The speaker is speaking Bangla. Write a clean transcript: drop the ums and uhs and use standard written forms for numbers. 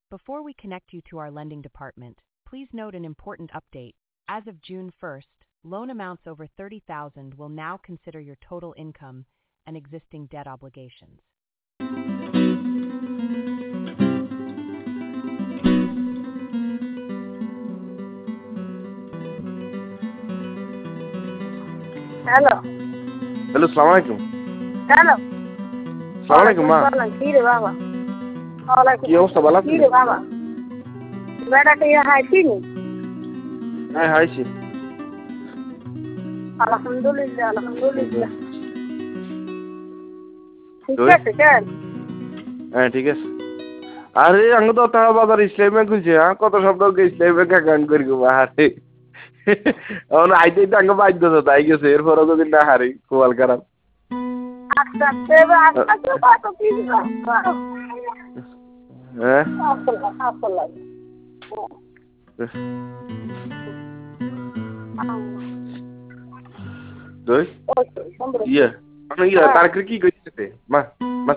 Before we connect you to our lending department, please note an important update. As of June 1st, loan amounts over $30,000 will now consider your total income and existing debt obligations. Hello hello, সালাম আলাইকুম। হ্যালো সালাম আলাইকুম মা। কি রে বাবা কি অবস্থা, ভালো আছেন? কি রে বাবা বেড়াতে হাইছি নি? হ্যাঁ, হাইছি। আলহামদুলিল্লাহ আলহামদুলিল্লাহ ঠিক তুই? আছে চল হ্যাঁ, ঠিক আছে। আরে আঙ্গ তো তারা বাজার ইসলামী ব্যাংক হয়েছে, হ্যাঁ কত শব্দ ইসলামী ব্যাংক অ্যাকাউন্ট করি গো আরে এখন আইতে আঙ্গ বাধ্য তো তাই গেছে, এরপরও যদি না হারি কোয়াল খারাপ। আস্তে আস্তে আস্তে কত কি হ্যাঁ আসলে তুই ইয়ে তার কি কইতেছে মা?